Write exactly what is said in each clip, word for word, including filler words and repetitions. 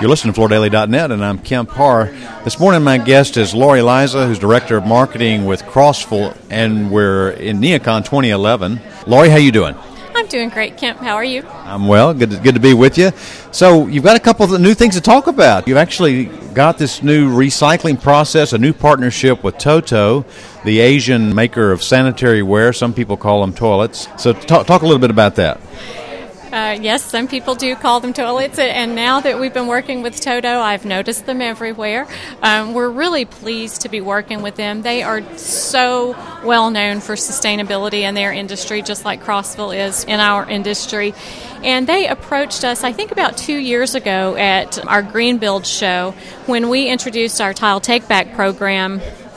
You're listening to Florida Daily dot net, and I'm Kemp Harr. This morning, my guest is Lori Liza, who's Director of Marketing with Crossville, and we're in NeoCon twenty eleven. Lori, how you doing? I'm doing great, Kemp. How are you? I'm well. Good to, good to be with you. So you've got a couple of new things to talk about. You've actually got this new recycling process, a new partnership with Toto, the Asian maker of sanitary ware. Some people call them toilets. So talk, talk a little bit about that. Uh, yes, some people do call them toilets, and now that we've been working with Toto, I've noticed them everywhere. Um, we're really pleased to be working with them. They are so well known for sustainability in their industry, just like Crossville is in our industry. And they approached us, I think, about two years ago at our Green Build show when we introduced our Tile Take Back program.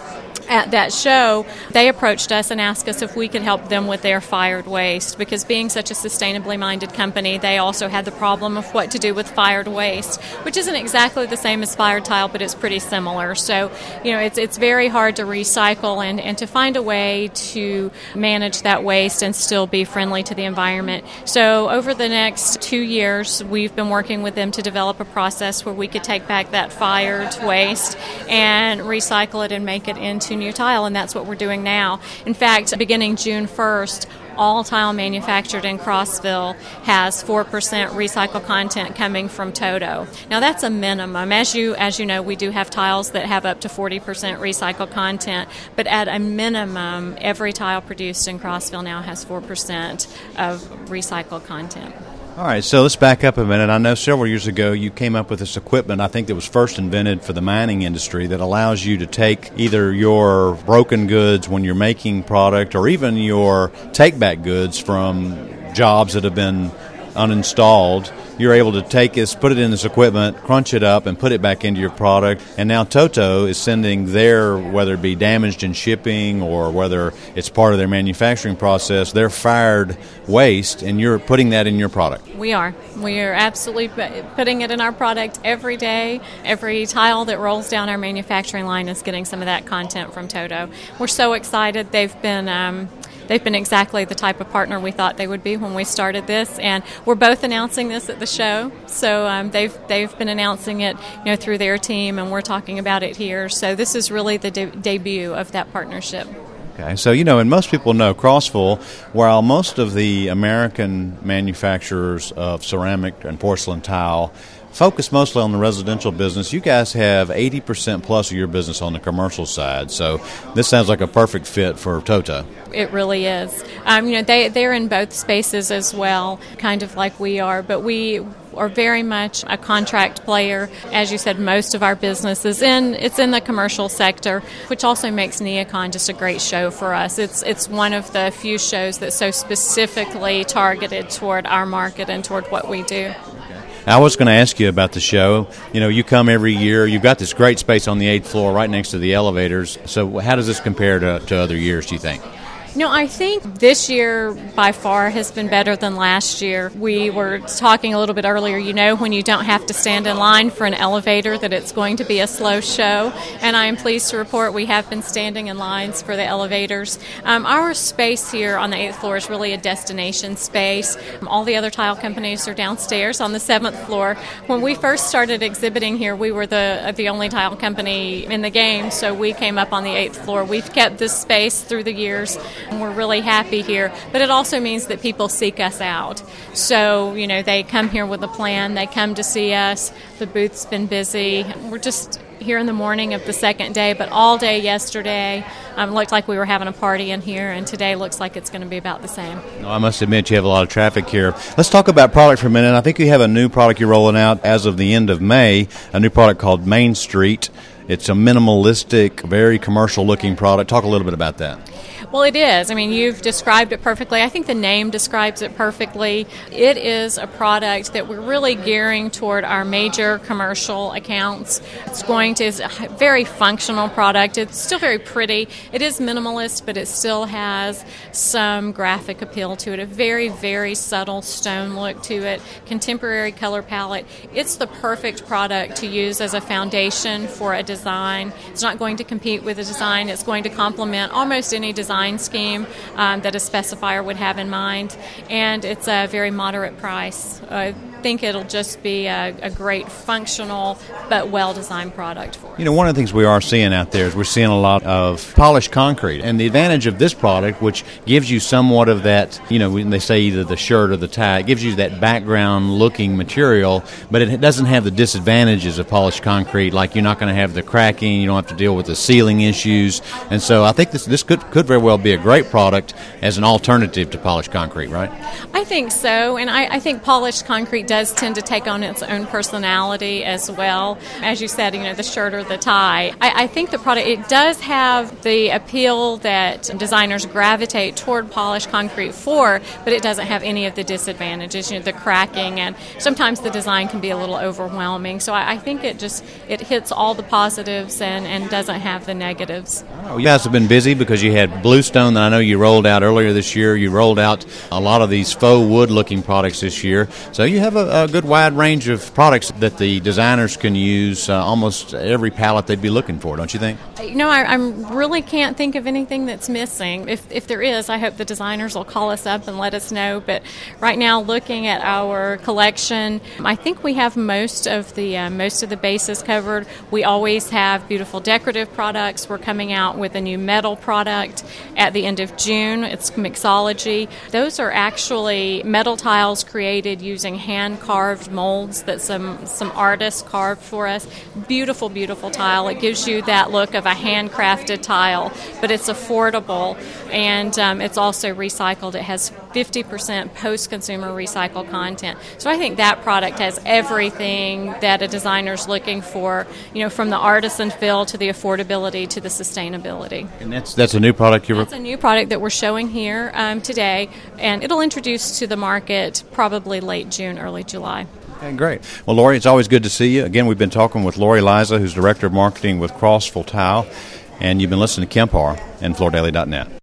At that show, they approached us and asked us if we could help them with their fired waste, because being such a sustainably minded company, they also had the problem of what to do with fired waste, which isn't exactly the same as fired tile, but it's pretty similar. So, you know, it's it's very hard to recycle and, and to find a way to manage that waste and still be friendly to the environment. So over the next two years, we've been working with them to develop a process where we could take back that fired waste and recycle it and make it into new tile, and that's what we're doing now. In fact, beginning June first, all tile manufactured in Crossville has four percent recycled content coming from Toto. Now, that's a minimum. As you as you know, we do have tiles that have up to forty percent recycled content, but at a minimum, every tile produced in Crossville now has four percent of recycled content. All right, so let's back up a minute. I know several years ago you came up with this equipment, I think that was first invented for the mining industry, that allows you to take either your broken goods when you're making product or even your take-back goods from jobs that have been uninstalled. You're able to take this, put it in this equipment, crunch it up, and put it back into your product. And now Toto is sending their, whether it be damaged in shipping or whether it's part of their manufacturing process, their fired waste, and you're putting that in your product. We are. We are absolutely putting it in our product every day. Every tile that rolls down our manufacturing line is getting some of that content from Toto. We're so excited. They've been... Um, They've been exactly the type of partner we thought they would be when we started this, and we're both announcing this at the show. So um, they've they've been announcing it, you know, through their team, and we're talking about it here. So this is really the de- debut of that partnership. Okay, so, you know, and most people know Crossville, while most of the American manufacturers of ceramic and porcelain tile focus mostly on the residential business, you guys have eighty percent plus of your business on the commercial side. So this sounds like a perfect fit for Toto. It really is. Um, you know, they, they're in both spaces as well, kind of like we are, but we are very much a contract player. As you said, most of our business is in it's in the commercial sector, which also makes NeoCon just a great show for us. It's it's one of the few shows that's so specifically targeted toward our market and toward what we do. I was going to ask you about the show. You know, you come every year. You've got this great space on the eighth floor right next to the elevators. So how does this compare to, to other years, do you think? No, I think this year by far has been better than last year. We were talking a little bit earlier, you know, when you don't have to stand in line for an elevator, that it's going to be a slow show. And I am pleased to report we have been standing in lines for the elevators. Um, our space here on the eighth floor is really a destination space. All the other tile companies are downstairs on the seventh floor. When we first started exhibiting here, we were the the only tile company in the game, so we came up on the eighth floor. We've kept this space through the years. We're really happy here, but it also means that people seek us out. So, you know, they come here with a plan. They come to see us. The booth's been busy. We're just here in the morning of the second day, but all day yesterday um, looked like we were having a party in here, and today looks like it's going to be about the same. No, I must admit you have a lot of traffic here. Let's talk about product for a minute. I think you have a new product you're rolling out as of the end of May, a new product called Main Street. It's a minimalistic, very commercial-looking product. Talk a little bit about that. Well, it is. I mean, you've described it perfectly. I think the name describes it perfectly. It is a product that we're really gearing toward our major commercial accounts. It's going to, it's a very functional product. It's still very pretty. It is minimalist, but it still has some graphic appeal to it, a very, very subtle stone look to it, contemporary color palette. It's the perfect product to use as a foundation for a design. It's not going to compete with a design. It's going to complement almost any design scheme um, that a specifier would have in mind, and it's a very moderate price. Uh, think it'll just be a, a great functional but well-designed product for us. You know, one of the things we are seeing out there is we're seeing a lot of polished concrete. And the advantage of this product, which gives you somewhat of that, you know, when they say either the shirt or the tie, it gives you that background-looking material, but it doesn't have the disadvantages of polished concrete, like you're not going to have the cracking, you don't have to deal with the sealing issues. And so I think this this could, could very well be a great product as an alternative to polished concrete, right? I think so, and I, I think polished concrete does tend to take on its own personality as well. As you said, you know, the shirt or the tie. I, I think the product, it does have the appeal that designers gravitate toward polished concrete for, but it doesn't have any of the disadvantages, you know, the cracking, and sometimes the design can be a little overwhelming. So I, I think it just, it hits all the positives and, and doesn't have the negatives. Oh, you guys have been busy because you had Bluestone that I know you rolled out earlier this year. You rolled out a lot of these faux wood-looking products this year. So you have a, a good wide range of products that the designers can use, uh, almost every palette they'd be looking for, don't you think? You know, I, I really can't think of anything that's missing. If if there is, I hope the designers will call us up and let us know. But right now, looking at our collection, I think we have most of the uh, most of the bases covered. We always have beautiful decorative products. We're coming out with a new metal product at the end of June. It's mixology. Those are actually metal tiles created using hand-carved molds that some, some artists carved for us. Beautiful, beautiful tile. It gives you that look of a handcrafted tile, but it's affordable, and um, it's also recycled. It has fifty percent post-consumer recycled content. So I think that product has everything that a designer's looking for, you know, from the artisan feel to the affordability to the sustainability. And that's that's a new product you're... That's a new product that we're showing here um, today, and it'll introduce to the market probably late June, early July. Okay, great. Well, Lori, it's always good to see you. Again, we've been talking with Lori Liza, who's Director of Marketing with Crossville Tile, and you've been listening to Kemp Harr and Florida Daily dot net.